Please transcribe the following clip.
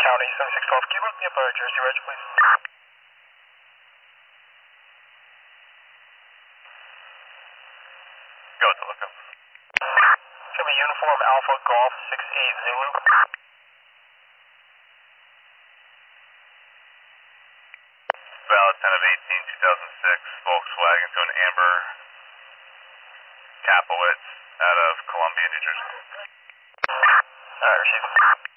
County 7612. Can you look me up Jersey Reg, please? Go to look up. It's going to be Uniform Alpha Golf 68 Zulu. Valid 10 of 18, 2006, Volkswagen to an Amber Capowitz out of Columbia, New Jersey. Alright, received.